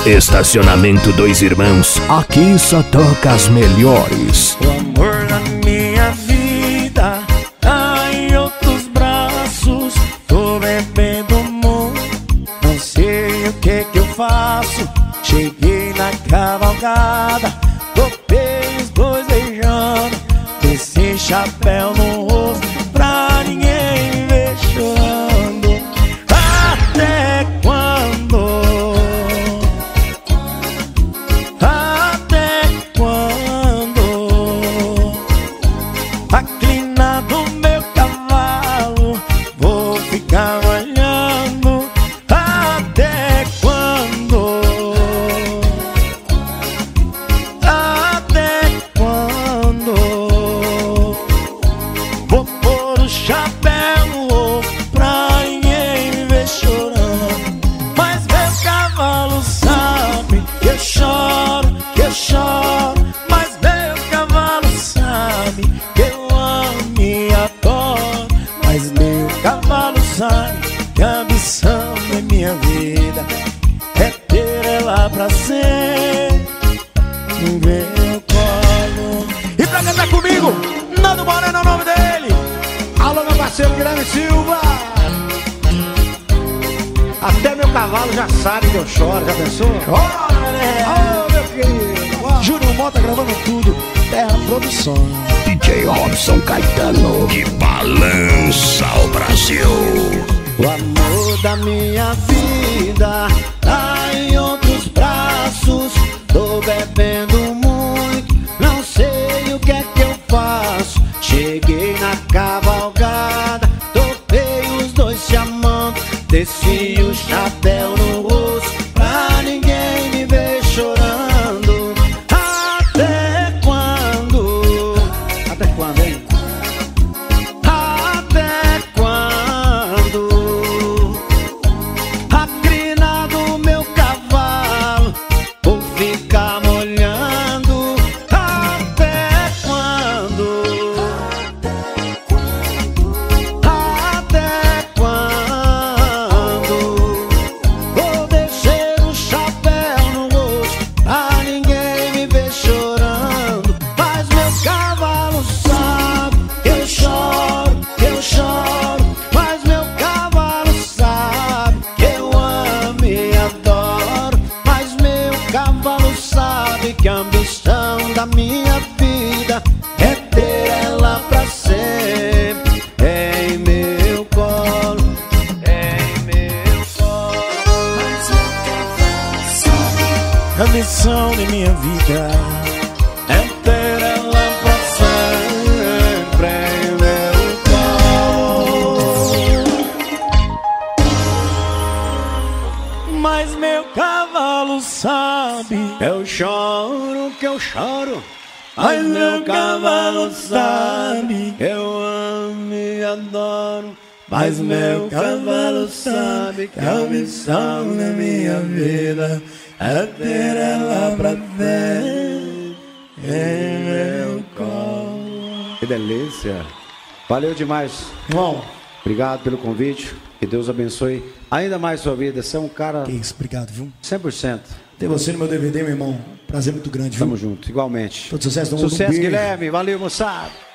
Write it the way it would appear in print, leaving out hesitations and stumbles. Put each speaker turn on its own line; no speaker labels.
Estacionamento Dois Irmãos. Aqui só toca as melhores.
O amor da minha vida tá em outros braços. Tô bebendo muito, não sei o que eu faço. Cheguei na cavalgada, topei os dois beijando. Desci chapéu no rosto pra ninguém me ver chorando. Até quando? Até quando? Inclinado meu cavalo, vou ficar olhando. Até quando? Até quando? Vou pôr o chapéu no rosto pra ninguém me ver chorando. Mas meu cavalo sabe que eu choro, que eu choro. Mas meu cavalo sabe que eu amo e adoro. Mas meu cavalo sabe que a ambição é minha vida, é ter ela pra sempre no meu colo. E pra cantar comigo, Nando Moreno é o nome dele.
Alô, meu parceiro Guilherme Silva. Até meu cavalo já sabe que eu choro, já pensou? Oh, meu querido.
Júnior Mota gravando tudo, Terra Produção.
DJ Robson Caetano, que balança o Brasil.
O amor da minha vida tá em outros braços. Tô bebendo muito, não sei o que é que eu faço. Cheguei na cavalgada, topei os dois se amando. Desci o chapéu no rosto pra ninguém me ver chorando. Até quando?
Até quando, hein?
Até quando? A crina do meu cavalo, vou ficar molhando. Até quando? Até quando? Vou descer o chapéu no rosto pra ninguém me ver chorando. Mas meu cavalo sabe que eu choro, que eu choro. Mas meu cavalo sabe que eu amo e adoro. Mas meu cavalo sabe que a ambição da minha vida é ter ela pra sempre em meu colo, em meu colo. Mas meu cavalo sabe, a missão da minha vida é ter ela pra sempre em meu colo. Mas meu cavalo sabe que eu choro, que eu choro. Mas meu cavalo sabe que eu amo e adoro. Mas meu cavalo sabe que a missão da minha vida é ter ela pra ver em meu colo.
Que delícia. Valeu demais.
Irmão,
Obrigado pelo convite. Que Deus abençoe ainda mais sua vida. Você é um cara
que isso, obrigado, viu?
100%.
Ter você no meu DVD, meu irmão, prazer muito grande, viu?
Tamo junto, igualmente.
Todo sucesso do mundo.
Sucesso, Guilherme. Valeu, moçada.